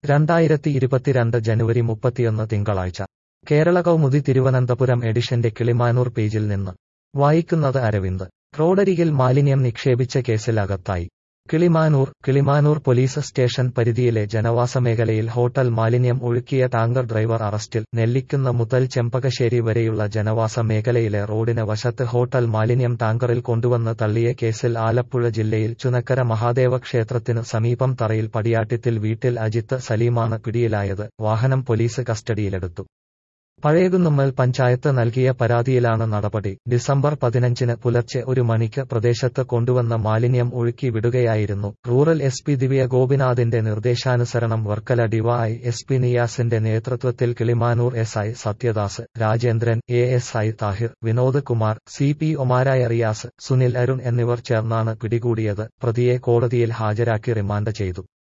2022 ജനുവരി 31 തിങ്കളാഴ്ച കേരള കൗമുദി തിരുവനന്തപുരം എഡിഷന്റെ കിളിമാനൂർ പേജിൽ നിന്ന് വായിക്കുന്നത് അരവിന്ദ്. റോഡരികിൽ മാലിന്യം നിക്ഷേപിച്ച കേസിൽ അകത്തായി. കിളിമാനൂർ പോലീസ് സ്റ്റേഷൻ പരിധിയിലെ ജനവാസമേഖലയിൽ ഹോട്ടൽ മാലിന്യം ഒഴുക്കിയ ടാങ്കർ ഡ്രൈവർ അറസ്റ്റിൽ. നെല്ലിക്കുന്ന് മുതൽ ചെമ്പകശ്ശേരി വരെയുള്ള ജനവാസ മേഖലയിലെ റോഡിന് വശത്ത് ഹോട്ടൽ മാലിന്യം ടാങ്കറിൽ കൊണ്ടുവന്ന് തള്ളിയ കേസിൽ ആലപ്പുഴ ജില്ലയിൽ ചുനക്കര മഹാദേവ ക്ഷേത്രത്തിനു സമീപം തറയിൽ പടിയാട്ടിത്തിൽ വീട്ടിൽ അജിത്ത് സലീമാണ് പിടിയിലായത്. വാഹനം പോലീസ് കസ്റ്റഡിയിലെടുത്തു. പഴയകുന്നുമ്മൽ പഞ്ചായത്ത് നൽകിയ പരാതിയിലാണ് നടപടി. ഡിസംബർ 15 പുലർച്ചെ 1 മണിക്ക് പ്രദേശത്ത് കൊണ്ടുവന്ന മാലിന്യം ഒഴുക്കി വിടുകയായിരുന്നു. റൂറൽ SP ദിവ്യ ഗോപിനാഥിന്റെ നിർദ്ദേശാനുസരണം വർക്കല ഡിവൈ SP നിയാസിന്റെ നേതൃത്വത്തിൽ കിളിമാനൂർ SI സത്യദാസ്, രാജേന്ദ്രൻ, ASI താഹിർ, വിനോദ് കുമാർ, CPOമാരായ റിയാസ്, സുനിൽ, അരുൺ എന്നിവർ ചേർന്നാണ് പിടികൂടിയത്. പ്രതിയെ കോടതിയിൽ ഹാജരാക്കി റിമാൻഡ് ചെയ്തു.